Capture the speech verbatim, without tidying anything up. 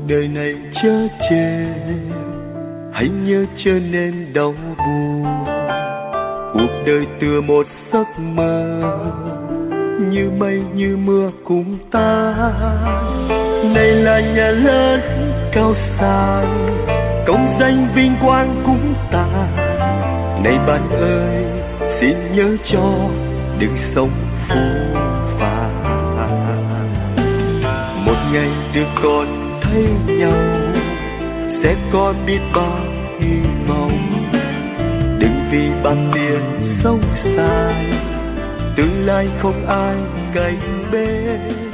đời này chớ chê, hãy nhớ chớ nên đau buồn. Cuộc đời tựa một giấc mơ, như mây như mưa cùng ta. Này là nhà lớn cao sang, công danh vinh quang cũng ta. Này bạn ơi, xin nhớ cho đừng sống phũ phàng. Một ngày được còn thấy nhau, sẽ có biết bao hy vọng. Đừng vì bằng tiền sống xa, tương lai không ai cạnh bên.